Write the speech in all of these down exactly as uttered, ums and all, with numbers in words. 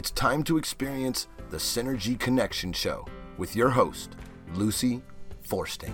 It's time to experience the Synergy Connection Show with your host, Lucy Forsting.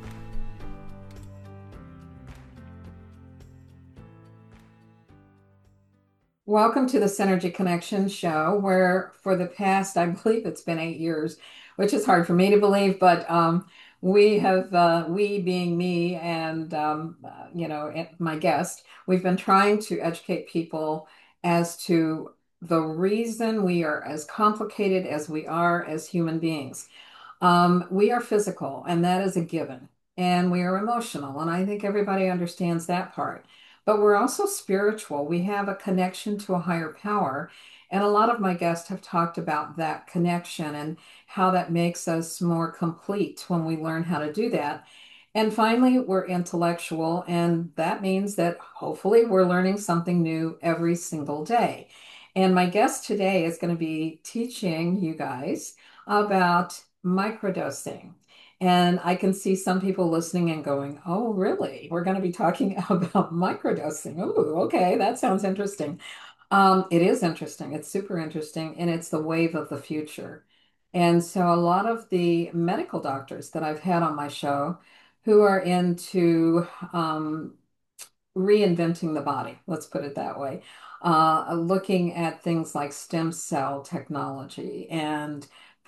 Welcome to the Synergy Connection Show, where for the past, I believe it's been eight years, which is hard for me to believe, but um, we have, uh, we being me and, um, uh, you know, and my guest, we've been trying to educate people as to the reason we are as complicated as we are as human beings. Um, we are physical, and that is a given, and we are emotional, and I think everybody understands that part. But we're also spiritual. We have a connection to a higher power. And a lot of my guests have talked about that connection and how that makes us more complete when we learn how to do that. And finally, we're intellectual, and that means that hopefully we're learning something new every single day. And my guest today is going to be teaching you guys about microdosing. And I can see some people listening and going, oh, really? We're going to be talking about microdosing. Oh, okay, that sounds interesting. Um, it is interesting. It's super interesting, and it's the wave of the future. And so a lot of the medical doctors that I've had on my show who are into um, reinventing the body, let's put it that way, uh, looking at things like stem cell technology and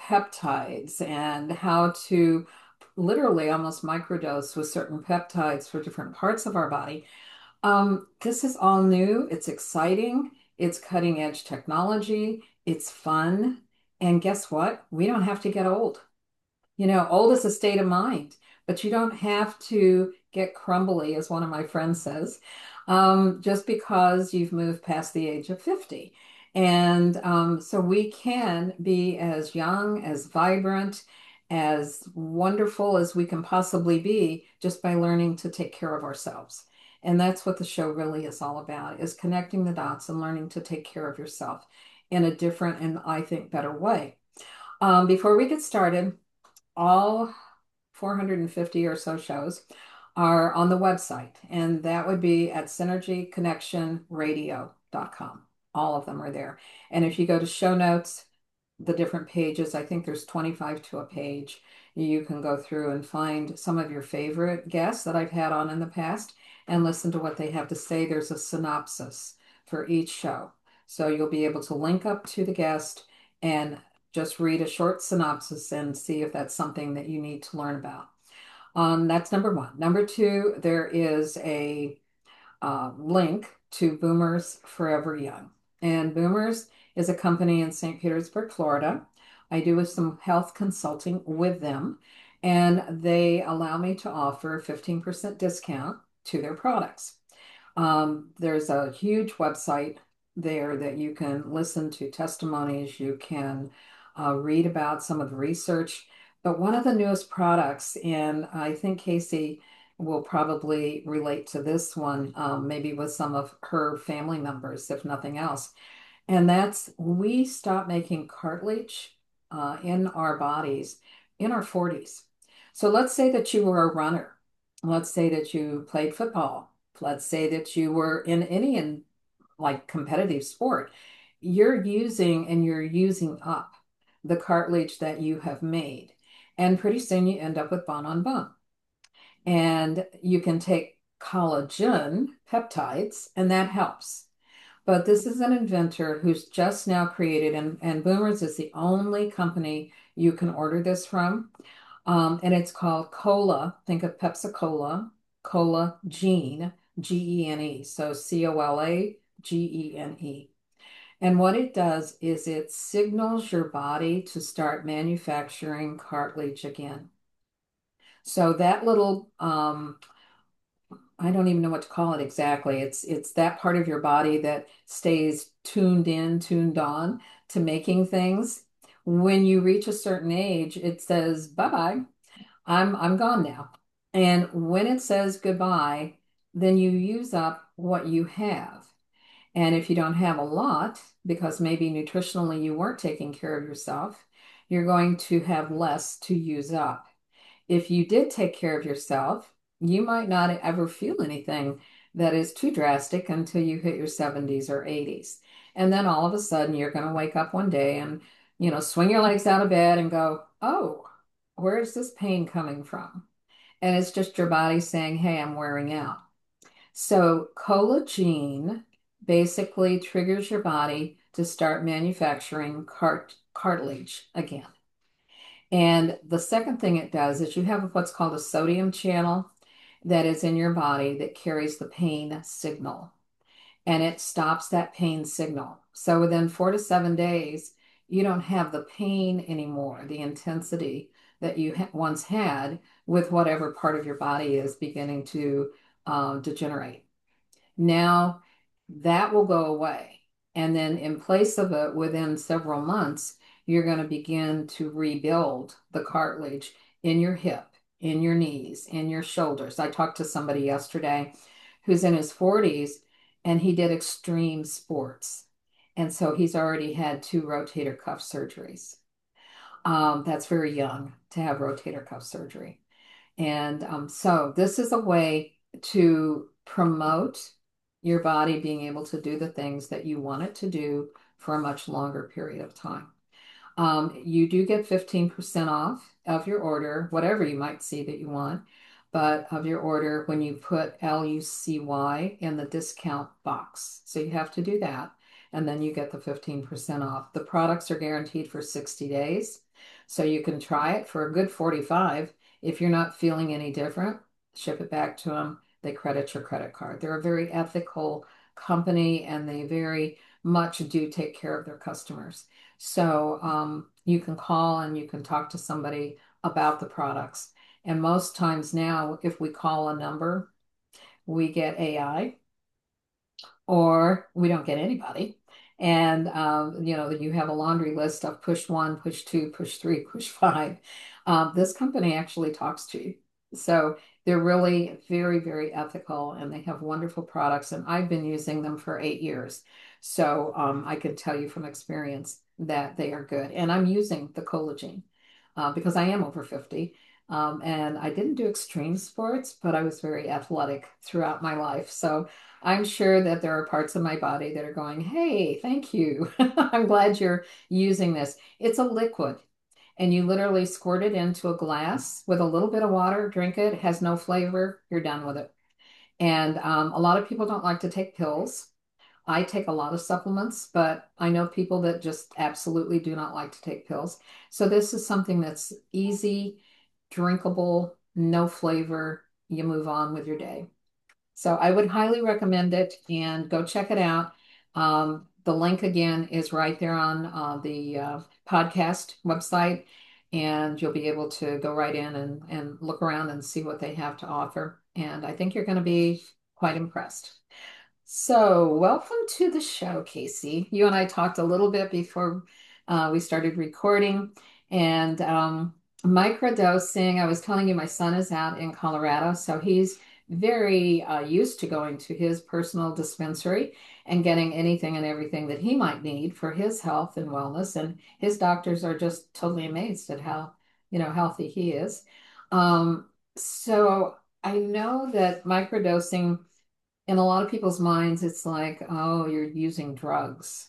peptides and how to literally almost microdose with certain peptides for different parts of our body. Um, this is all new. It's exciting. It's cutting edge technology. It's fun. And guess what? We don't have to get old. You know, old is a state of mind, but you don't have to get crumbly, as one of my friends says, um, just because you've moved past the age of fifty. And um, so we can be as young, as vibrant, as wonderful as we can possibly be just by learning to take care of ourselves. And that's what the show really is all about, is connecting the dots and learning to take care of yourself in a different and I think better way. Um, before we get started, all four hundred fifty or so shows are on the website, and that would be at synergy connection radio dot com. All of them are there. And if you go to show notes, the different pages, I think there's twenty-five to a page. You can go through and find some of your favorite guests that I've had on in the past and listen to what they have to say. There's a synopsis for each show. So you'll be able to link up to the guest and just read a short synopsis and see if that's something that you need to learn about. Um, that's number one. Number two, there is a uh, link to Boomers Forever Young. And Boomers is a company in Saint Petersburg, Florida. I do some health consulting with them, and they allow me to offer a fifteen percent discount to their products. Um, there's a huge website there that you can listen to testimonies, you can uh, read about some of the research. But one of the newest products, and I think Casey will probably relate to this one, um, maybe with some of her family members, if nothing else, and that's we stop making cartilage uh, in our bodies in our forties. So let's say that you were a runner. Let's say that you played football. Let's say that you were in any in like competitive sport. You're using and you're using up the cartilage that you have made. And pretty soon you end up with bone on bone. And you can take collagen peptides, and that helps. But this is an inventor who's just now created, and, and Boomers is the only company you can order this from. Um, and it's called Cola. Think of Pepsi Cola, Cola Gene, G E N E. So C O L A G E N E. And what it does is it signals your body to start manufacturing cartilage again. So that little um, I don't even know what to call it exactly. It's it's that part of your body that stays tuned in, tuned on to making things. When you reach a certain age, it says, bye-bye. I'm I'm gone now. And when it says goodbye, then you use up what you have. And if you don't have a lot, because maybe nutritionally you weren't taking care of yourself, you're going to have less to use up. If you did take care of yourself, you might not ever feel anything that is too drastic until you hit your seventies or eighties. And then all of a sudden you're going to wake up one day and, you know, swing your legs out of bed and go, oh, where is this pain coming from? And it's just your body saying, hey, I'm wearing out. So collagen basically triggers your body to start manufacturing cart cartilage again. And the second thing it does is you have what's called a sodium channel that is in your body that carries the pain signal, and it stops that pain signal. So within four to seven days, you don't have the pain anymore, the intensity that you ha once had with whatever part of your body is beginning to um, degenerate. Now that will go away. And then in place of it, within several months, you're going to begin to rebuild the cartilage in your hip, in your knees, in your shoulders. I talked to somebody yesterday who's in his forties and he did extreme sports. And so he's already had two rotator cuff surgeries. Um, that's very young to have rotator cuff surgery. And um, so this is a way to promote your body being able to do the things that you want it to do for a much longer period of time. Um, you do get fifteen percent off of your order, whatever you might see that you want, but of your order when you put L U C Y in the discount box. So you have to do that, and then you get the fifteen percent off. The products are guaranteed for sixty days, so you can try it for a good forty-five. If you're not feeling any different, ship it back to them. They credit your credit card. They're a very ethical company, and they very much do take care of their customers. So um, you can call and you can talk to somebody about the products. And most times now, if we call a number, we get A I or we don't get anybody. And um, you know, you have a laundry list of push one, push two, push three, push five. Um, this company actually talks to you. So they're really very, very ethical and they have wonderful products. And I've been using them for eight years. So um, I can tell you from experience that they are good. And I'm using the collagen uh, because I am over fifty. Um, and I didn't do extreme sports, but I was very athletic throughout my life. So I'm sure that there are parts of my body that are going, hey, thank you. I'm glad you're using this. It's a liquid, and you literally squirt it into a glass with a little bit of water, drink it, it has no flavor, you're done with it. And um, a lot of people don't like to take pills. I take a lot of supplements, but I know people that just absolutely do not like to take pills. So this is something that's easy, drinkable, no flavor. You move on with your day. So I would highly recommend it and go check it out. Um, the link again is right there on uh, the uh, podcast website, and you'll be able to go right in and, and look around and see what they have to offer. And I think you're going to be quite impressed. So, welcome to the show, Casey. You and I talked a little bit before uh, we started recording, and um, microdosing. I was telling you, my son is out in Colorado, so he's very uh, used to going to his personal dispensary and getting anything and everything that he might need for his health and wellness. And his doctors are just totally amazed at how, you know, healthy he is. Um, so I know that microdosing in a lot of people's minds, it's like, oh, you're using drugs.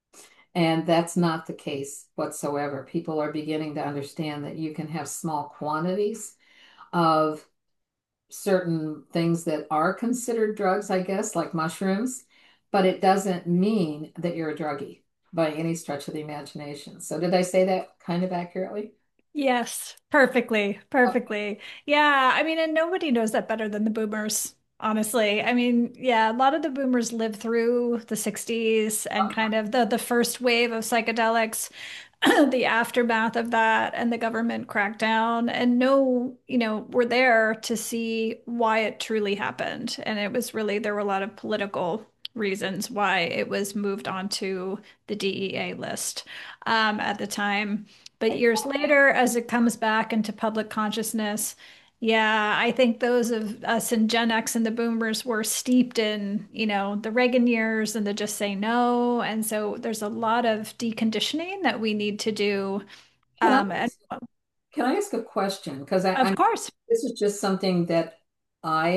And that's not the case whatsoever. People are beginning to understand that you can have small quantities of certain things that are considered drugs, I guess, like mushrooms, but it doesn't mean that you're a druggie by any stretch of the imagination. So, did I say that kind of accurately? Yes, perfectly, perfectly. Yeah, I mean, and nobody knows that better than the boomers, honestly. I mean, yeah, a lot of the boomers lived through the sixties and kind of the the first wave of psychedelics, the aftermath of that and the government crackdown, and no, you know, we're there to see why it truly happened. And it was really, there were a lot of political reasons why it was moved onto the D E A list um, at the time. But years later, as it comes back into public consciousness, yeah, I think those of us in Gen X and the boomers were steeped in, you know, the Reagan years and the just say no. And so there's a lot of deconditioning that we need to do. Can I Um, and can I ask a question? Because I, of I'm course, this is just something that I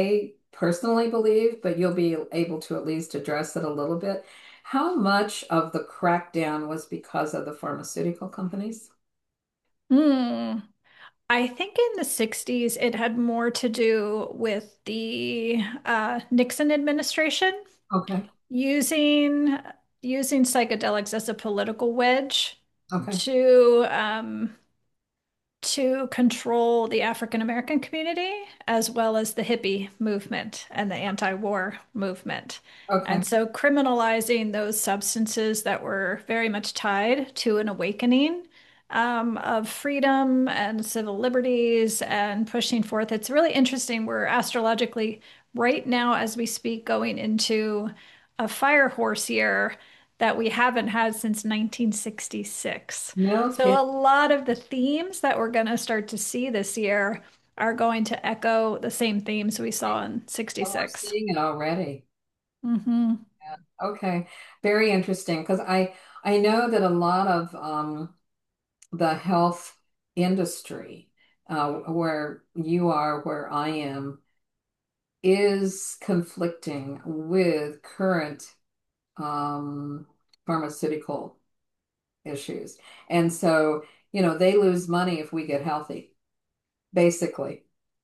personally believe, but you'll be able to at least address it a little bit. How much of the crackdown was because of the pharmaceutical companies? Hmm. I think in the sixties, it had more to do with the uh, Nixon administration Okay. using using psychedelics as a political wedge Okay. to um, to control the African American community as well as the hippie movement and the anti-war movement. Okay. And so criminalizing those substances that were very much tied to an awakening um, of freedom and civil liberties and pushing forth. It's really interesting. We're astrologically right now, as we speak, going into a fire horse year that we haven't had since nineteen sixty-six. No So kidding. a lot of the themes that we're going to start to see this year are going to echo the same themes we saw in Oh, we're sixty-six. seeing it already. Hmm. Yeah. Okay. Very interesting because I I know that a lot of um, the health industry, uh, where you are, where I am, is conflicting with current um, pharmaceutical issues. And so, you know, they lose money if we get healthy, basically.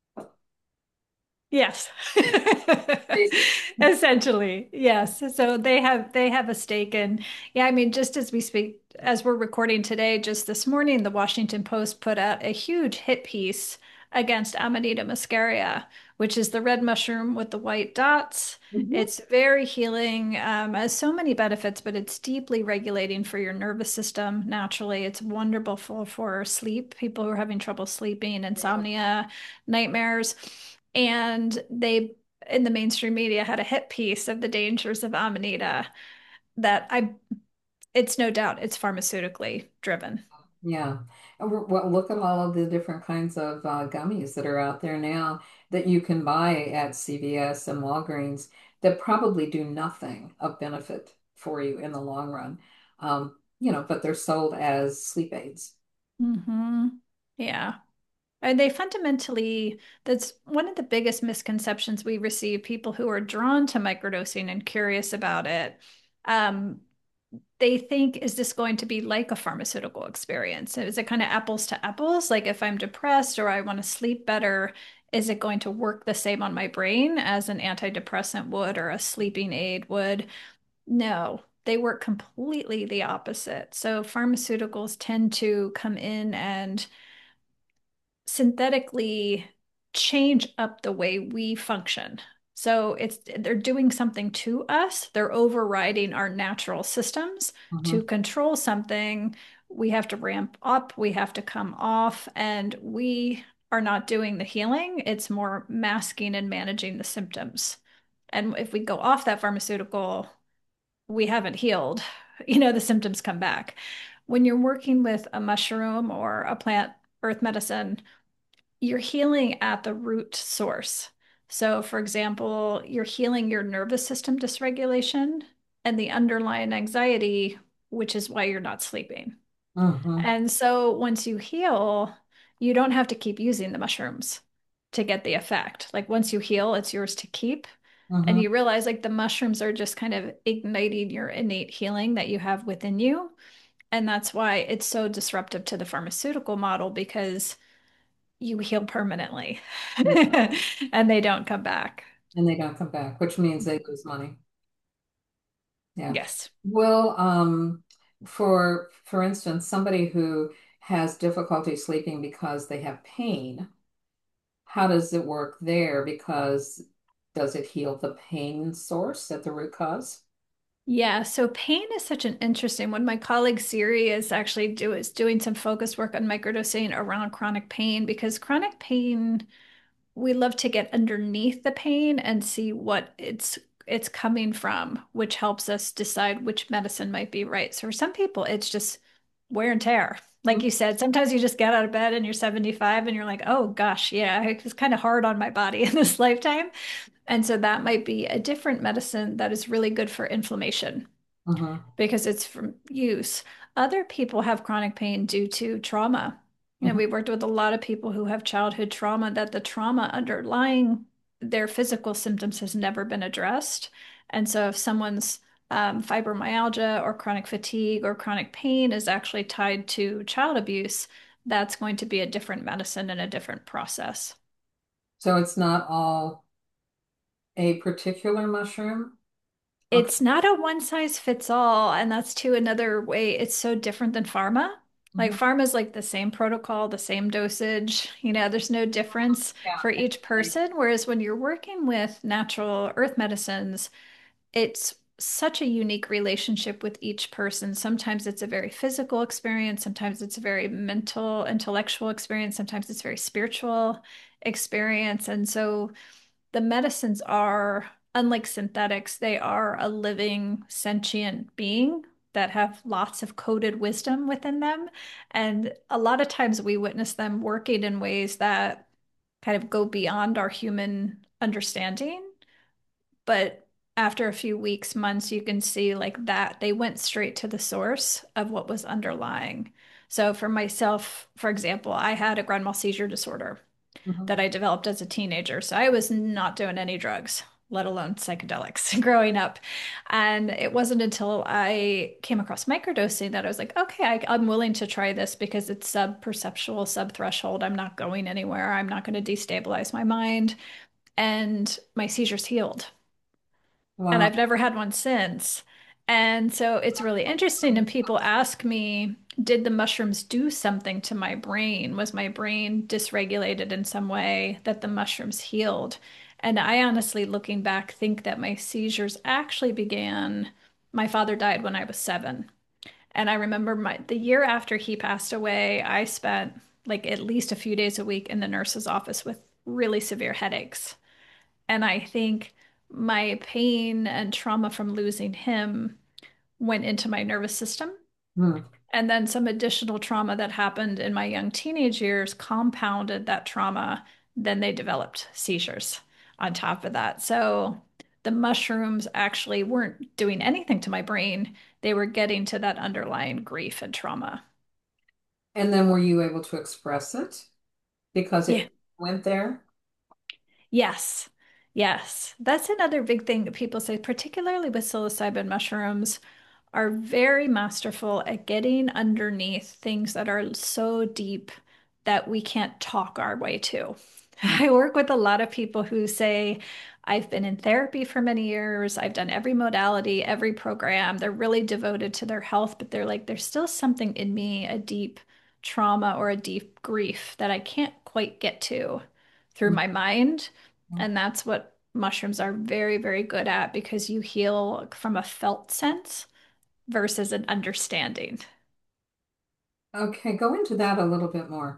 Yes. Basically. Essentially, yes. So they have they have a stake in, yeah, I mean, just as we speak, as we're recording today, just this morning, the Washington Post put out a huge hit piece against Amanita muscaria, which is the red mushroom with the white dots. Mhm. It's very healing, um, has so many benefits, but it's deeply regulating for your nervous system naturally. It's wonderful for, for sleep, people who are having trouble sleeping, insomnia, nightmares. And they, in the mainstream media, had a hit piece of the dangers of Amanita that I, it's no doubt it's pharmaceutically driven. Yeah. And we're- Well, look at all of the different kinds of uh, gummies that are out there now that you can buy at C V S and Walgreens that probably do nothing of benefit for you in the long run. Um, you know, but they're sold as sleep aids. Hmm. Yeah. And they fundamentally, that's one of the biggest misconceptions we receive, people who are drawn to microdosing and curious about it. Um, they think, is this going to be like a pharmaceutical experience? Is it kind of apples to apples? Like if I'm depressed or I want to sleep better, is it going to work the same on my brain as an antidepressant would or a sleeping aid would? No, they work completely the opposite. So pharmaceuticals tend to come in and synthetically change up the way we function. So it's they're doing something to us. They're overriding our natural systems to Mhm. control something. We have to ramp up, we have to come off, and we are not doing the healing. It's more masking and managing the symptoms. And if we go off that pharmaceutical, we haven't healed. You know, the symptoms come back. When you're working with a mushroom or a plant earth medicine, you're healing at the root source. So, for example, you're healing your nervous system dysregulation and the underlying anxiety, which is why you're not sleeping. Mhm. And so, once you heal, you don't have to keep using the mushrooms to get the effect. Like, once you heal, it's yours to keep. And Mhm. you realize like the mushrooms are just kind of igniting your innate healing that you have within you. And that's why it's so disruptive to the pharmaceutical model because you heal permanently Yeah. and they don't come back. And they don't come back, which means they lose money. Yeah. Yes. Well, um, for for instance, somebody who has difficulty sleeping because they have pain, how does it work there? Because does it heal the pain source at the root cause? Yeah, so pain is such an interesting one. My colleague Siri is actually do is doing some focus work on microdosing around chronic pain because chronic pain, we love to get underneath the pain and see what it's it's coming from, which helps us decide which medicine might be right. So for some people, it's just wear and tear. Like you said, sometimes you just get out of bed and you're seventy-five and you're like, oh gosh, yeah, it was kind of hard on my body in this lifetime. And so that might be a different medicine that is really good for inflammation Mm-hmm. because it's from use. Other people have chronic pain due to trauma. You know, Hmm. we worked with a lot of people who have childhood trauma that the trauma underlying their physical symptoms has never been addressed. And so if someone's um, fibromyalgia or chronic fatigue or chronic pain is actually tied to child abuse, that's going to be a different medicine and a different process. So it's not all a particular mushroom. Okay. It's not a one size fits all, and that's too another way it's so different than pharma. Like Mhm. pharma is like the same protocol, the same dosage, you know, there's no difference Yeah. for each person. Whereas when you're working with natural earth medicines, it's such a unique relationship with each person. Sometimes it's a very physical experience, sometimes it's a very mental, intellectual experience, sometimes it's very spiritual experience. And so the medicines are, unlike synthetics, they are a living, sentient being that have lots of coded wisdom within them. And a lot of times we witness them working in ways that kind of go beyond our human understanding. But after a few weeks, months, you can see like that they went straight to the source of what was underlying. So for myself, for example, I had a grand mal seizure disorder Mhm. that I developed as a teenager. So I was not doing any drugs, let alone psychedelics, growing up. And it wasn't until I came across microdosing that I was like, okay, I, I'm willing to try this because it's sub-perceptual, sub-threshold. I'm not going anywhere. I'm not going to destabilize my mind. And my seizures healed. And Wow. I've never had one since. And so it's really interesting. And people ask me, did the mushrooms do something to my brain? Was my brain dysregulated in some way that the mushrooms healed? And I honestly, looking back, think that my seizures actually began. My father died when I was seven. And I remember my the year after he passed away, I spent like at least a few days a week in the nurse's office with really severe headaches. And I think my pain and trauma from losing him went into my nervous system. Hmm. And then some additional trauma that happened in my young teenage years compounded that trauma. Then they developed seizures on top of that. So the mushrooms actually weren't doing anything to my brain. They were getting to that underlying grief and trauma. And then were you able to express it because Yeah. it went there? Yes. Yes. That's another big thing that people say, particularly with psilocybin mushrooms, are very masterful at getting underneath things that are so deep that we can't talk our way to. Hmm. I work with a lot of people who say, I've been in therapy for many years, I've done every modality, every program. They're really devoted to their health, but they're like, there's still something in me, a deep trauma or a deep grief that I can't quite get to through my mind. And that's what mushrooms are very, very good at because you heal from a felt sense versus an understanding. Okay, go into that a little bit more.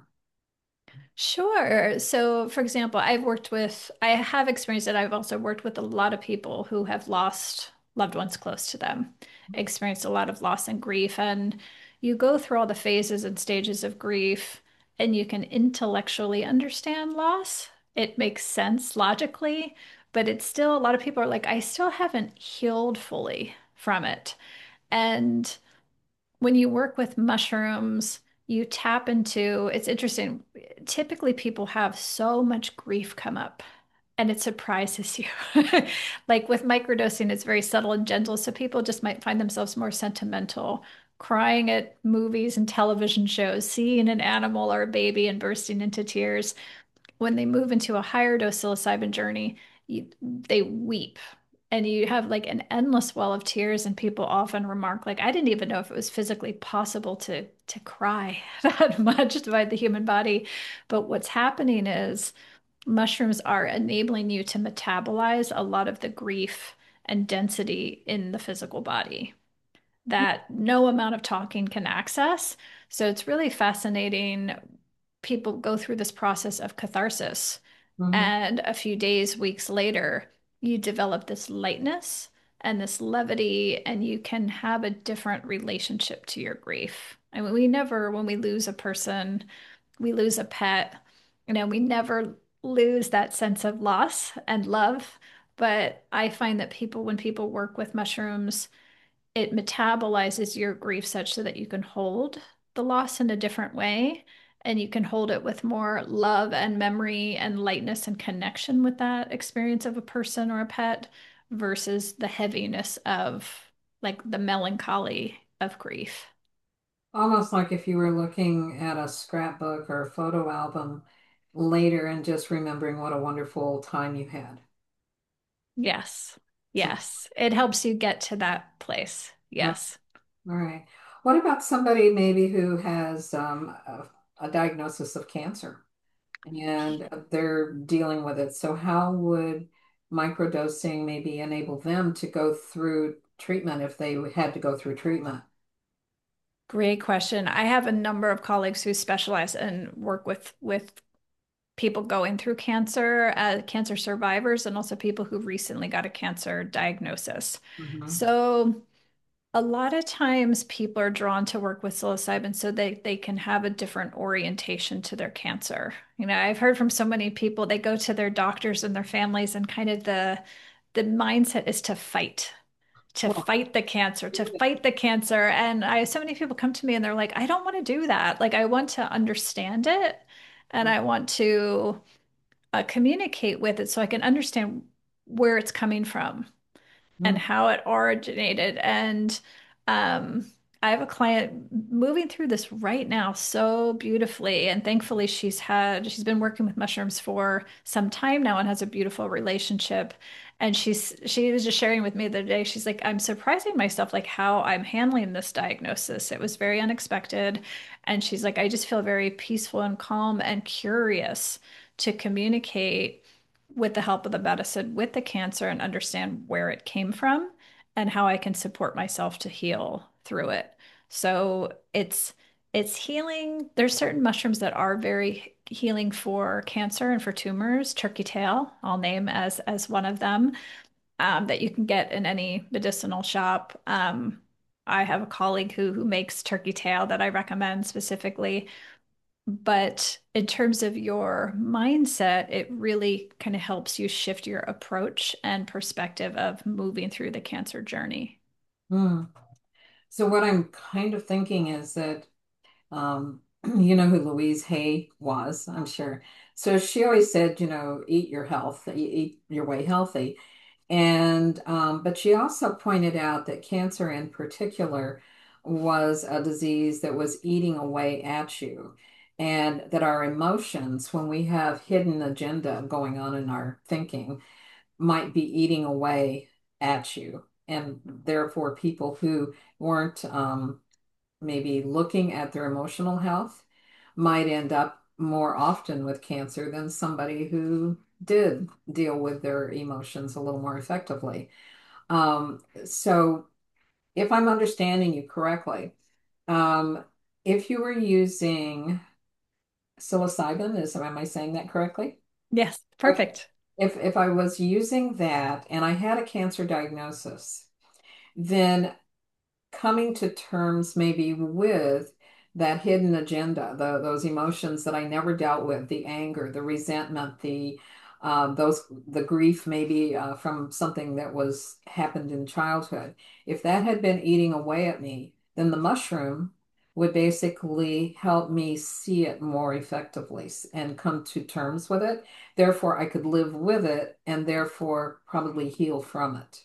Sure. So, for example, I've worked with, I have experienced it. I've also worked with a lot of people who have lost loved ones close to them, experienced a lot of loss and grief. And you go through all the phases and stages of grief, and you can intellectually understand loss. It makes sense logically, but it's still, a lot of people are like, I still haven't healed fully from it. And when you work with mushrooms, you tap into, it's interesting. Typically, people have so much grief come up and it surprises you. Like with microdosing, it's very subtle and gentle. So people just might find themselves more sentimental, crying at movies and television shows, seeing an animal or a baby and bursting into tears. When they move into a higher dose psilocybin journey, you, they weep and you have like an endless well of tears. And people often remark, like, I didn't even know if it was physically possible to to cry that much by the human body. But what's happening is mushrooms are enabling you to metabolize a lot of the grief and density in the physical body that no amount of talking can access. So it's really fascinating. People go through this process of catharsis, Mhm. and a few days, weeks later, you develop this lightness and this levity, and you can have a different relationship to your grief. I mean, we never, when we lose a person, we lose a pet, you know, we never lose that sense of loss and love. But I find that people, when people work with mushrooms, it metabolizes your grief such so that you can hold the loss in a different way. and you can hold it with more love and memory and lightness and connection with that experience of a person or a pet versus the heaviness of like the melancholy of grief. Almost like if you were looking at a scrapbook or a photo album later and just remembering what a wonderful time you had. Yes. So, Yes. It helps you get to that place. all Yes. right. What about somebody maybe who has um, a, a diagnosis of cancer and they're dealing with it? So, how would microdosing maybe enable them to go through treatment if they had to go through treatment? Great question. I have a number of colleagues who specialize and work with with people going through cancer, uh, cancer survivors, and also people who recently got a cancer diagnosis. Mhm. So a lot of times people are drawn to work with psilocybin so they they can have a different orientation to their cancer. You know, I've heard from so many people they go to their doctors and their families and kind of the the mindset is to fight to Well, fight the cancer, to fight the cancer. And I so many people come to me and they're like, I don't want to do that. Like I want to understand it and I want to uh, communicate with it so I can understand where it's coming from and mm, how it originated. And um, I have a client moving through this right now so beautifully. And thankfully, she's had, she's been working with mushrooms for some time now and has a beautiful relationship. And she's, she was just sharing with me the other day, she's like, I'm surprising myself, like how I'm handling this diagnosis. It was very unexpected. And she's like, I just feel very peaceful and calm and curious to communicate with the help of the medicine with the cancer and understand where it came from and how I can support myself to heal through it. So it's it's healing. There's certain mushrooms that are very healing for cancer and for tumors. Turkey tail, I'll name as as one of them, um, that you can get in any medicinal shop. Um, I have a colleague who who makes turkey tail that I recommend specifically. But in terms of your mindset, it really kind of helps you shift your approach and perspective of moving through the cancer journey. mm. So, what I'm kind of thinking is that Um, you know who Louise Hay was, I'm sure. So she always said, you know, eat your health, e- eat your way healthy. And um, but she also pointed out that cancer in particular was a disease that was eating away at you, and that our emotions, when we have hidden agenda going on in our thinking, might be eating away at you. And therefore, people who weren't um, maybe looking at their emotional health might end up more often with cancer than somebody who did deal with their emotions a little more effectively. Um, so, if I'm understanding you correctly, um, if you were using psilocybin, is am I saying that correctly? Yes, Okay. perfect. If if I was using that and I had a cancer diagnosis, then coming to terms maybe with that hidden agenda, the, those emotions that I never dealt with, the anger, the resentment, the uh, those the grief maybe uh, from something that was happened in childhood. If that had been eating away at me, then the mushroom would basically help me see it more effectively and come to terms with it. Therefore, I could live with it and therefore probably heal from it.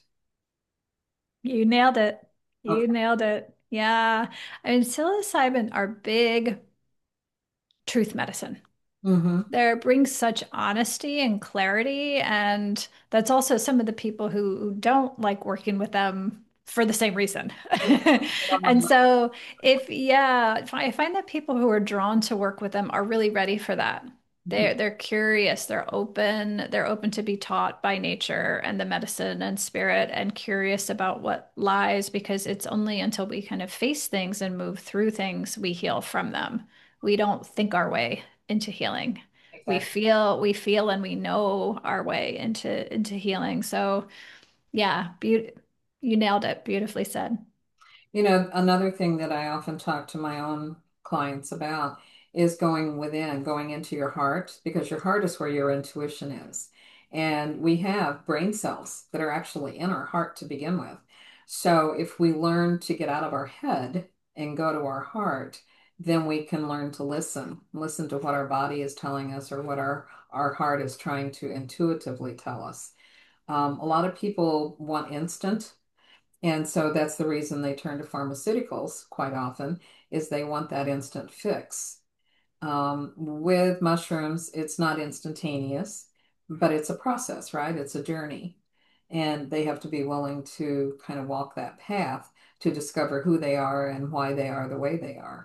You nailed it. You Okay. nailed it. Yeah. I mean, psilocybin are big truth medicine. Mm-hmm. There brings such honesty and clarity. And that's also some of the people who, who don't like working with them for the same reason. And so if, yeah, if I I find that people who are drawn to work with them are really ready for that. They're they're curious, they're open, they're open to be taught by nature and the medicine and spirit and curious about what lies because it's only until we kind of face things and move through things we heal from them. We don't think our way into healing. We Exactly. feel we feel and we know our way into into healing. So yeah, be you nailed it. Beautifully said. You know, another thing that I often talk to my own clients about is going within, going into your heart, because your heart is where your intuition is. And we have brain cells that are actually in our heart to begin with. So if we learn to get out of our head and go to our heart, then we can learn to listen, listen to what our body is telling us or what our, our heart is trying to intuitively tell us. Um, a lot of people want instant, and so that's the reason they turn to pharmaceuticals quite often, is they want that instant fix. Um, with mushrooms, it's not instantaneous, but it's a process, right? It's a journey. And they have to be willing to kind of walk that path to discover who they are and why they are the way they are.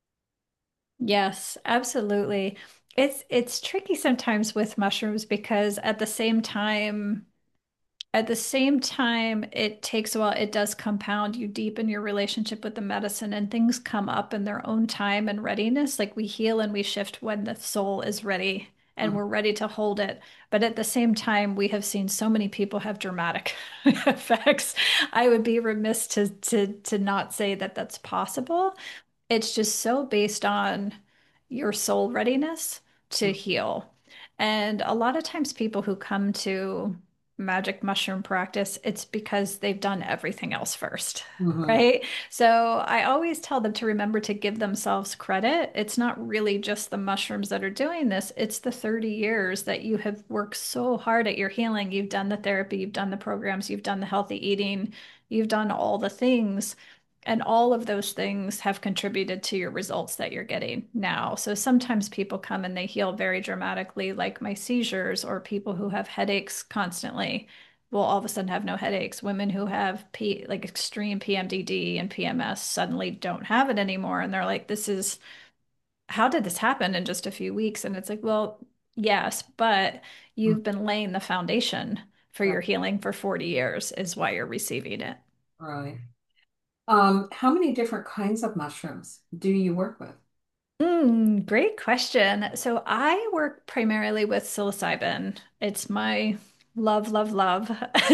Yes, absolutely. It's it's tricky sometimes with mushrooms because at the same time, at the same time, it takes a while. It does compound. You deepen your relationship with the medicine, and things come up in their own time and readiness. Like we heal and we shift when the soul is ready and Mhm. we're ready to hold it. But at the same time, we have seen so many people have dramatic effects. I would be remiss to to to not say that that's possible. It's just so based on your soul readiness to heal. And a lot of times, people who come to magic mushroom practice, it's because they've done everything else first, Mhm. right? So I always tell them to remember to give themselves credit. It's not really just the mushrooms that are doing this, it's the thirty years that you have worked so hard at your healing. You've done the therapy, you've done the programs, you've done the healthy eating, you've done all the things. And all of those things have contributed to your results that you're getting now. So sometimes people come and they heal very dramatically, like my seizures, or people who have headaches constantly will all of a sudden have no headaches. Women who have P, like extreme P M D D and P M S suddenly don't have it anymore. And they're like, this is, how did this happen in just a few weeks? And it's like, well, yes, but Mhm. you've been laying the foundation for Right. your healing for forty years, is why you're receiving it. Right. Um, how many different kinds of mushrooms do you work with? Mm, great question. So I work primarily with psilocybin. It's my love, love, love.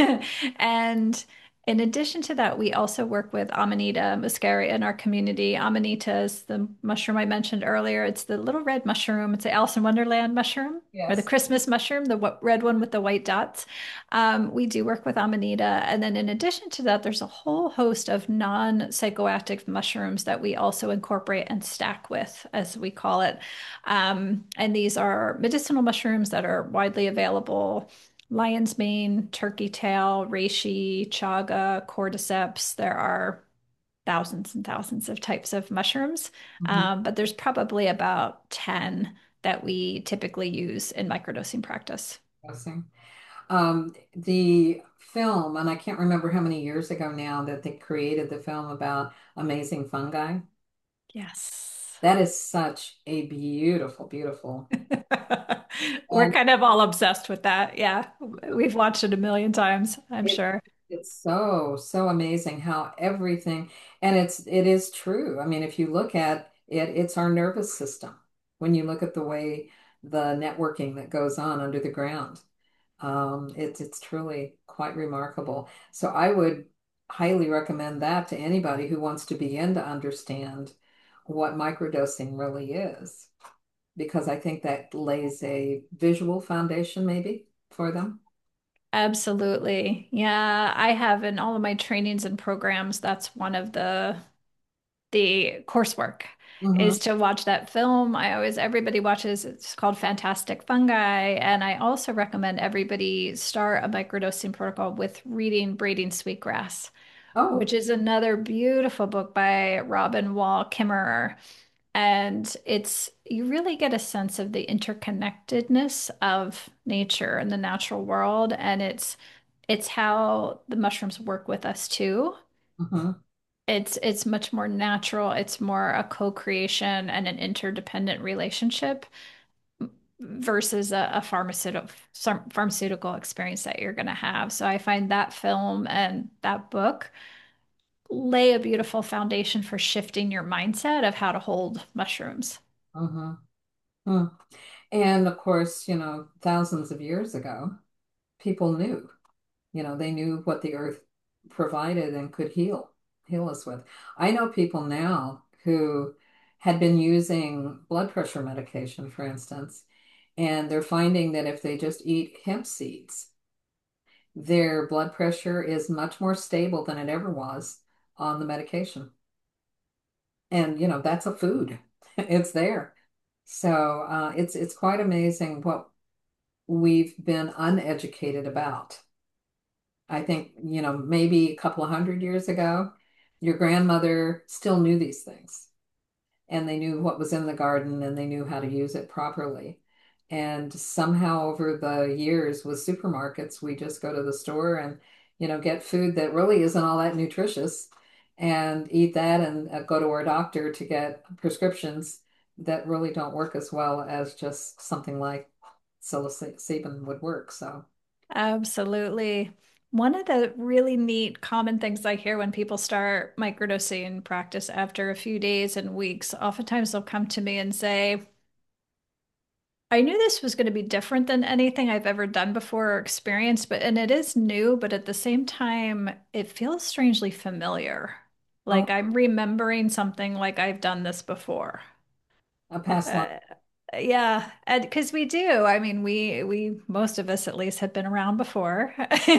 And in addition to that, we also work with Amanita muscaria in our community. Amanita is the mushroom I mentioned earlier. It's the little red mushroom. It's the Alice in Wonderland mushroom or the Yes. Christmas mushroom, the wh- red one with the white dots. Um, we do work with Amanita. And then in addition to that, there's a whole host of non-psychoactive mushrooms that we also incorporate and stack with, as we call it. Um, and these are medicinal mushrooms that are widely available. Lion's mane, turkey tail, reishi, chaga, cordyceps. There are thousands and thousands of types of mushrooms, Mhm. um, but there's probably about ten that we typically use in microdosing practice. Interesting. Um, the film, and I can't remember how many years ago now that they created the film about amazing fungi. Yes. That is such a beautiful, beautiful. We're And kind of all obsessed with that. Yeah. We've watched it a million times, I'm it, sure. it's so, so amazing how everything, and it's, it is true. I mean, if you look at it, it's our nervous system. When you look at the way the networking that goes on under the ground, um, it's, it's truly quite remarkable. So I would highly recommend that to anybody who wants to begin to understand what microdosing really is, because I think that lays a visual foundation maybe for them. Absolutely. Yeah, I have in all of my trainings and programs, that's one of the the coursework Hmm. is to watch that film. I always, everybody watches, it's called Fantastic Fungi. And I also recommend everybody start a microdosing protocol with reading Braiding Sweetgrass, Oh, which is another beautiful book by Robin Wall Kimmerer. And it's, you really get a sense of the interconnectedness of nature and the natural world. And it's, it's how the mushrooms work with us too. hmm. It's it's much more natural. It's more a co-creation and an interdependent relationship versus a, a pharmaceutical pharmaceutical experience that you're going to have. So I find that film and that book lay a beautiful foundation for shifting your mindset of how to hold mushrooms. Hmm. Hmm. And of course, you know, thousands of years ago, people knew, you know, they knew what the earth provided and could heal, heal us with. I know people now who had been using blood pressure medication, for instance, and they're finding that if they just eat hemp seeds, their blood pressure is much more stable than it ever was on the medication. And you know, that's a food. It's there. So uh, it's it's quite amazing what we've been uneducated about. I think, you know, maybe a couple of hundred years ago, your grandmother still knew these things and they knew what was in the garden and they knew how to use it properly. And somehow over the years with supermarkets, we just go to the store and, you know, get food that really isn't all that nutritious and eat that and uh, go to our doctor to get prescriptions that really don't work as well as just something like psilocybin would work. So, Absolutely. One of the really neat common things I hear when people start microdosing practice after a few days and weeks, oftentimes they'll come to me and say, I knew this was going to be different than anything I've ever done before or experienced, but and it is new, but at the same time, it feels strangely familiar. oh, Like I'm remembering something like I've done this before. a past life. Uh, yeah, and because we do. I mean, we we most of us at least have been around before,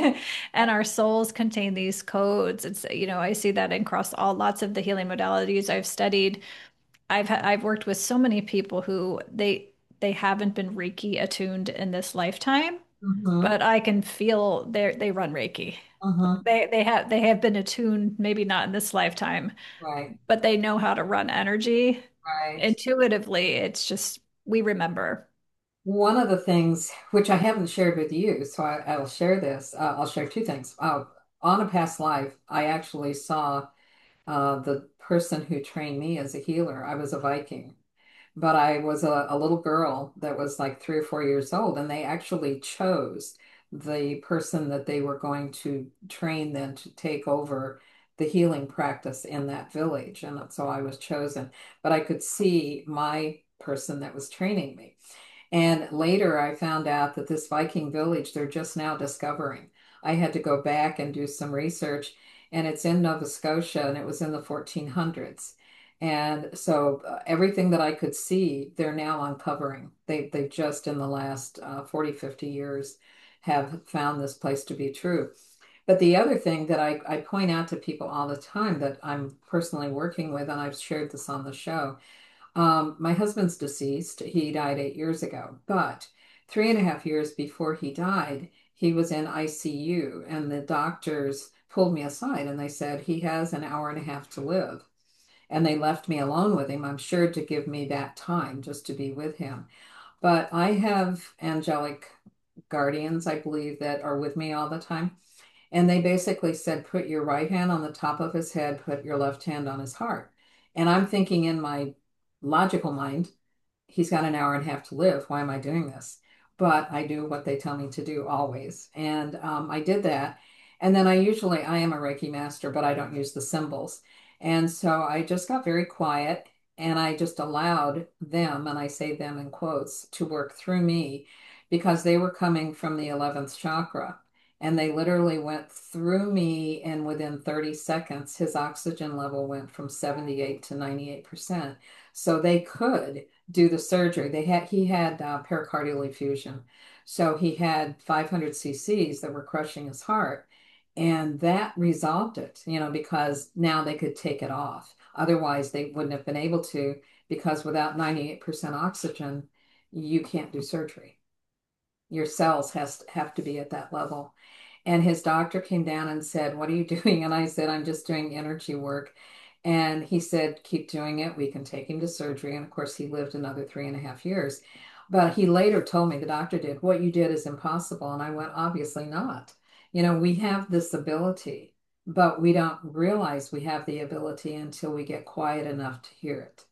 and our souls contain these codes. It's, you know, I see that across all lots of the healing modalities I've studied. I've ha I've worked with so many people who they they haven't been Reiki attuned in this lifetime, Hmm. but I can feel they they run Reiki. Hmm. They they have they have been attuned, maybe not in this lifetime, Right, but they know how to run energy right. intuitively. It's just we remember. One of the things which I haven't shared with you, so I, I'll share this. Uh, I'll share two things. Uh, on a past life, I actually saw uh, the person who trained me as a healer. I was a Viking, but I was a, a little girl that was like three or four years old, and they actually chose the person that they were going to train then to take over the healing practice in that village. And so I was chosen, but I could see my person that was training me. And later I found out that this Viking village, they're just now discovering. I had to go back and do some research, and it's in Nova Scotia, and it was in the fourteen hundreds. And so uh, everything that I could see, they're now uncovering. They they just in the last uh, forty, fifty years have found this place to be true. But the other thing that I, I point out to people all the time that I'm personally working with, and I've shared this on the show, um, my husband's deceased. He died eight years ago, but three and a half years before he died, he was in I C U, and the doctors pulled me aside and they said he has an hour and a half to live. And they left me alone with him, I'm sure, to give me that time just to be with him. But I have angelic guardians, I believe, that are with me all the time. And they basically said, put your right hand on the top of his head, put your left hand on his heart. And I'm thinking in my logical mind, he's got an hour and a half to live. Why am I doing this? But I do what they tell me to do always. And um, I did that. And then I usually, I am a Reiki master, but I don't use the symbols. And so I just got very quiet and I just allowed them, and I say them in quotes, to work through me because they were coming from the eleventh chakra. And they literally went through me, and within thirty seconds, his oxygen level went from seventy-eight to ninety-eight percent. So they could do the surgery. They had he had uh, pericardial effusion, so he had five hundred cc's that were crushing his heart, and that resolved it. You know, because now they could take it off. Otherwise, they wouldn't have been able to because without ninety-eight percent oxygen, you can't do surgery. Your cells has have to be at that level. And his doctor came down and said, "What are you doing?" And I said, "I'm just doing energy work." And he said, "Keep doing it. We can take him to surgery." And of course, he lived another three and a half years. But he later told me, the doctor did, "What you did is impossible." And I went, "Obviously not. You know, we have this ability, but we don't realize we have the ability until we get quiet enough to hear it."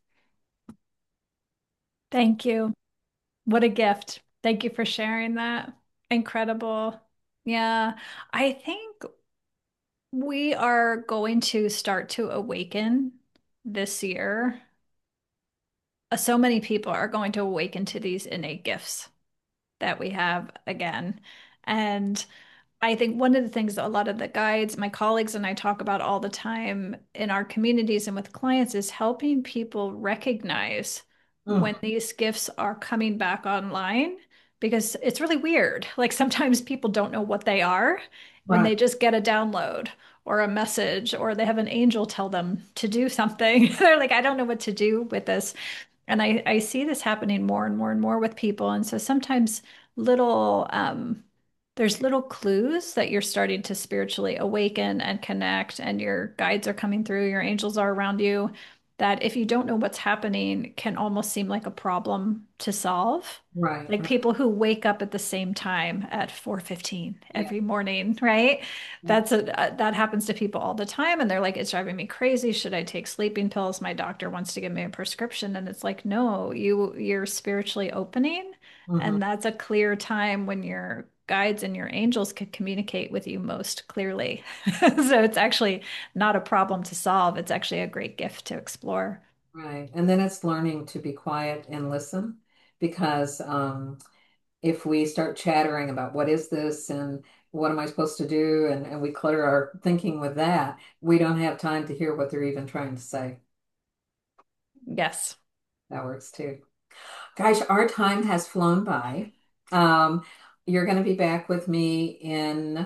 Thank you. What a gift. Thank you for sharing that. Incredible. Yeah, I think we are going to start to awaken this year. Uh, So many people are going to awaken to these innate gifts that we have again. And I think one of the things that a lot of the guides, my colleagues, and I talk about all the time in our communities and with clients is helping people recognize when Mm, these gifts are coming back online because it's really weird. Like sometimes people don't know what they are when right. they just get a download, or a message, or they have an angel tell them to do something. They're like, I don't know what to do with this. And I, I see this happening more and more and more with people. And so sometimes little, um, there's little clues that you're starting to spiritually awaken and connect, and your guides are coming through, your angels are around you, that if you don't know what's happening, can almost seem like a problem to solve. Right, Like right. people who wake up at the same time at four fifteen Yeah. every morning, right? Yeah. That's a uh, that happens to people all the time, and they're like, it's driving me crazy. Should I take sleeping pills? My doctor wants to give me a prescription, and it's like, no, you you're spiritually opening, Mhm. and that's a clear time when your guides and your angels could communicate with you most clearly. So it's actually not a problem to solve. It's actually a great gift to explore. Right. And then it's learning to be quiet and listen because um, if we start chattering about what is this and what am I supposed to do, and, and we clutter our thinking with that, we don't have time to hear what they're even trying to say. Yes. That works too. Gosh, our time has flown by. Um, you're going to be back with me in,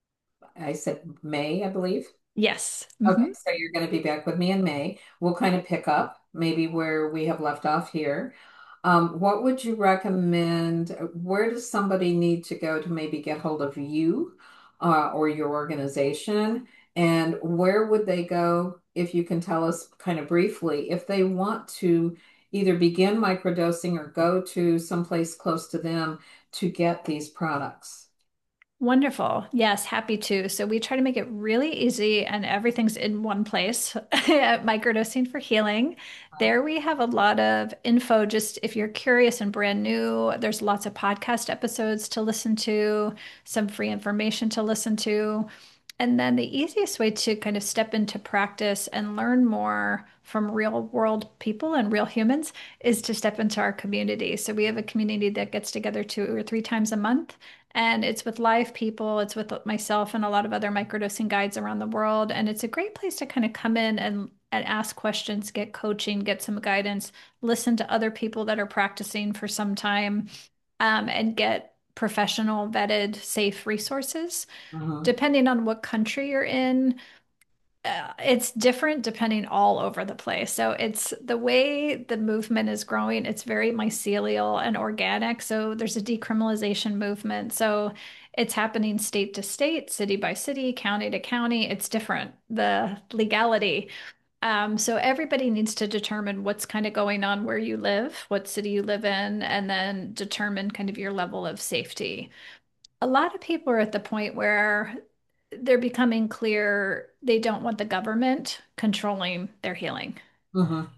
I said May, I believe. Yes. Okay, Hmm. so you're going to be back with me in May. We'll kind of pick up maybe where we have left off here. Um, what would you recommend? Where does somebody need to go to maybe get hold of you uh, or your organization? And where would they go, if you can tell us kind of briefly, if they want to either begin microdosing or go to someplace close to them to get these products? Wonderful. Yes, happy to. So we try to make it really easy, and everything's in one place at Microdosing for Healing. There we have a lot of info. Just if you're curious and brand new, there's lots of podcast episodes to listen to, some free information to listen to. And then the easiest way to kind of step into practice and learn more from real world people and real humans is to step into our community. So we have a community that gets together two or three times a month, and it's with live people. It's with myself and a lot of other microdosing guides around the world. And it's a great place to kind of come in and, and ask questions, get coaching, get some guidance, listen to other people that are practicing for some time, um, and get professional, vetted, safe resources. Mhm. Depending on what country you're in, uh, it's different depending all over the place. So it's the way the movement is growing, it's very mycelial and organic. So there's a decriminalization movement. So it's happening state to state, city by city, county to county. It's different, the legality. Um, so everybody needs to determine what's kind of going on where you live, what city you live in, and then determine kind of your level of safety. A lot of people are at the point where they're becoming clear they don't want the government controlling their healing Mhm.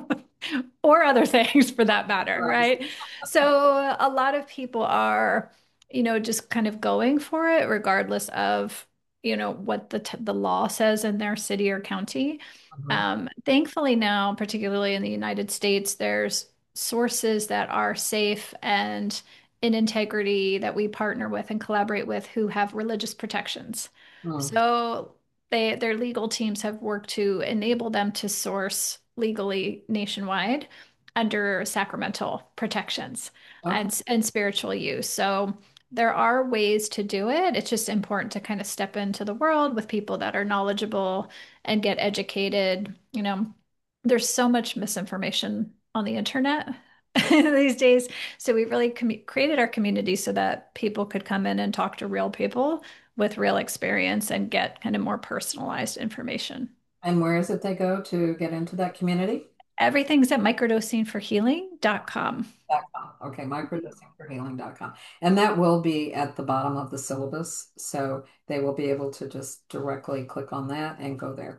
or other things for that matter, Right. right? So a lot of people are, you know, just kind of going for it regardless of, you know, what the t the law says in their city or county. Mhm. Um, thankfully now, particularly in the United States, there's sources that are safe and in integrity that we partner with and collaborate with who have religious protections. Mm. So they their legal teams have worked to enable them to source legally nationwide under sacramental protections Okay. and and spiritual use. So there are ways to do it. It's just important to kind of step into the world with people that are knowledgeable and get educated. You know, there's so much misinformation on the internet these days. So we really com created our community so that people could come in and talk to real people with real experience and get kind of more personalized information. And where is it they go to get into that community? Everything's at microdosing for healing dot com. Dot com. Okay, microdosing for healing dot com. And that will be at the bottom of the syllabus. So they will be able to just directly click on that and go there.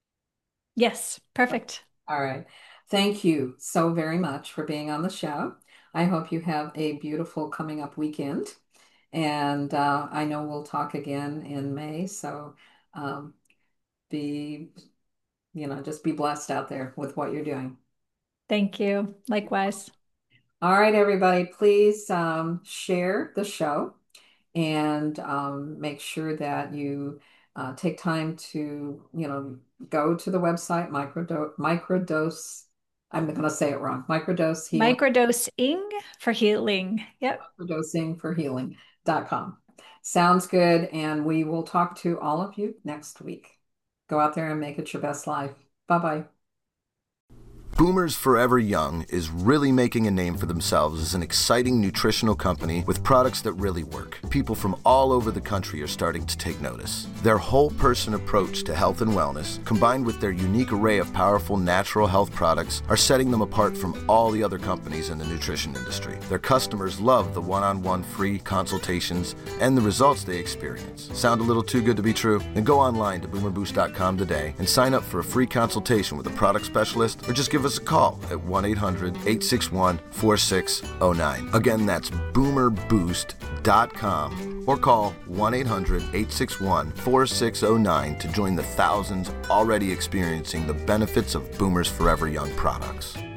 Yes, perfect. All right. Thank you so very much for being on the show. I hope you have a beautiful coming up weekend. And uh, I know we'll talk again in May. So um, be, you know, just be blessed out there with what you're doing. Thank you. Likewise. All right, everybody, please um, share the show and um, make sure that you uh, take time to, you know, go to the website, microdose, microdose, I'm going to say it wrong, microdose healing, Microdosing for healing. Yep. microdosing for healing dot com. Sounds good. And we will talk to all of you next week. Go out there and make it your best life. Bye-bye. Boomers Forever Young is really making a name for themselves as an exciting nutritional company with products that really work. People from all over the country are starting to take notice. Their whole person approach to health and wellness, combined with their unique array of powerful natural health products, are setting them apart from all the other companies in the nutrition industry. Their customers love the one-on-one free consultations and the results they experience. Sound a little too good to be true? Then go online to boomer boost dot com today and sign up for a free consultation with a product specialist, or just give us a call at one eight hundred, eight six one, four six zero nine. Again, that's boomer boost dot com, or call one eight hundred, eight six one, four six zero nine to join the thousands already experiencing the benefits of Boomers Forever Young products.